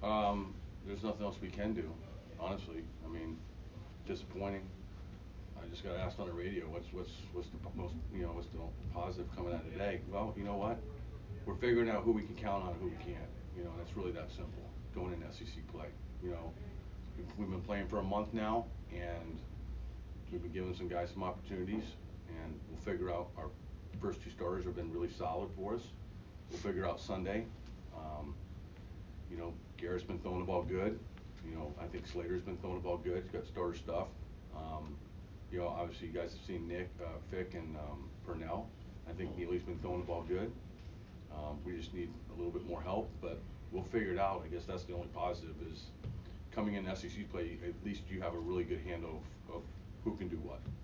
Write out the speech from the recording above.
There's nothing else we can do, honestly. I mean, disappointing. I just got asked on the radio, what's the most, what's the positive coming out of today? Well, you know what? We're figuring out who we can count on and who we can't. And it's really that simple. Going in SEC play. You know, we've been playing for a month now, and we've been giving some guys some opportunities, and we'll figure out. Our first two starters have been really solid for us. We'll figure out Sunday. Um, Garrett's been throwing the ball good. I think Slater's been throwing the ball good. He's got starter stuff. Um, Obviously you guys have seen Nick, Fick, and Purnell. I think Neely's been throwing the ball good. We just need a little bit more help, but we'll figure it out. I guess that's the only positive is coming in SEC play. At least you have a really good handle of who can do what.